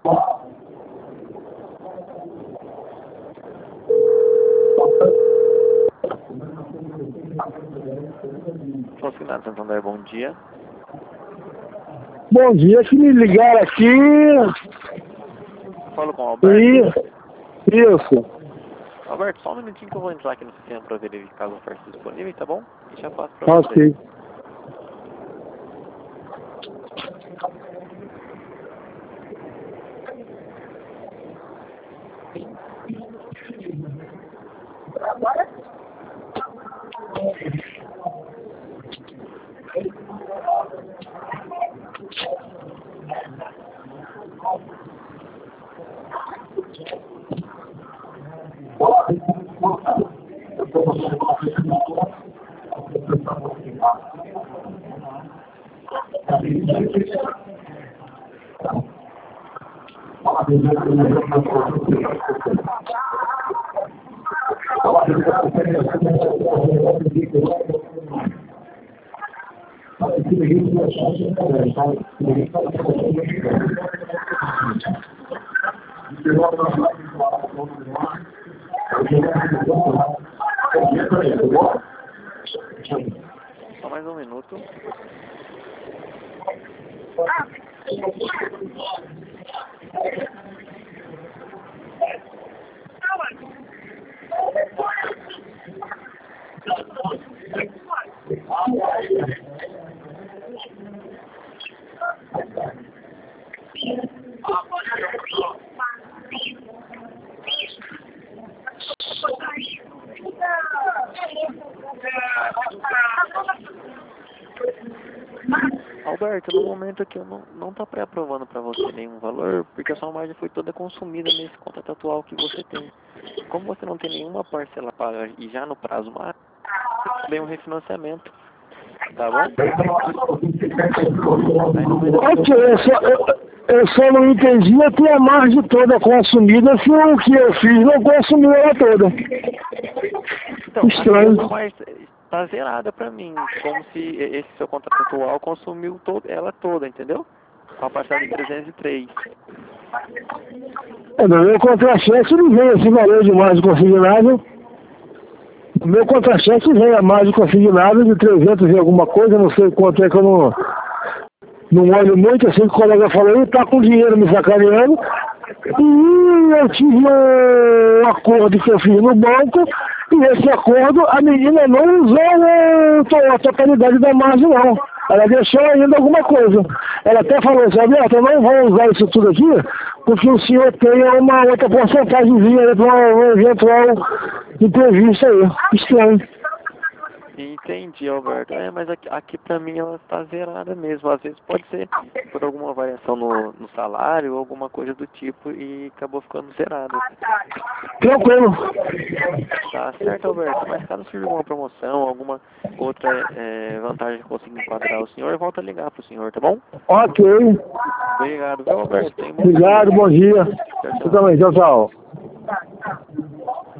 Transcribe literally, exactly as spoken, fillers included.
Funcionário Santander, bom dia. Bom dia, que me ligaram aqui. Falo com o Alberto. E isso. Alberto, só um minutinho que eu vou entrar aqui no sistema para verificar as ofertas disponíveis, tá bom? E já passo para você. Ok. Só mais um minuto. Alberto, no momento aqui eu não, não tá pré-aprovando para você nenhum valor, porque a sua margem foi toda consumida nesse contrato atual que você tem. Como você não tem nenhuma parcela paga e já no prazo máximo, bem um refinanciamento, tá bom? Ok, eu só, eu, eu só não entendi é que a margem toda consumida se o que eu fiz não consumiu ela toda. Então, Estranho. a margem tá zerada para mim, como se esse seu contrato atual consumiu todo, ela toda, entendeu? Com a parcela de trezentos e três. É, no meu contra-cheque não vem esse valor de margem consignada. No meu contra-cheque vem a margem consignada de trezentos e alguma coisa, não sei quanto é que eu não, não olho muito, assim que o colega falou, ele tá com dinheiro me sacaneando. E eu tive um acordo que eu fiz no banco, e esse acordo a menina não usou a totalidade da margem não. Ela deixou ainda alguma coisa. Ela até falou assim, Alberto, eu não vou usar isso tudo aqui, porque o senhor tem uma outra porcentagemzinha aí para um eventual imprevisto aí. Estranho. Entendi, Alberto. É, mas aqui, aqui pra mim ela tá zerada mesmo. Às vezes pode ser por alguma variação no, no salário ou alguma coisa do tipo e acabou ficando zerada. Tranquilo. Tá certo, Alberto. Mas caso surja alguma promoção, alguma outra é, vantagem que consiga enquadrar o senhor, volta a ligar pro senhor, tá bom? Ok. Obrigado, viu, Alberto? Tem bom Obrigado, dia. bom dia. Tchau, Você tchau. também, tchau, tchau.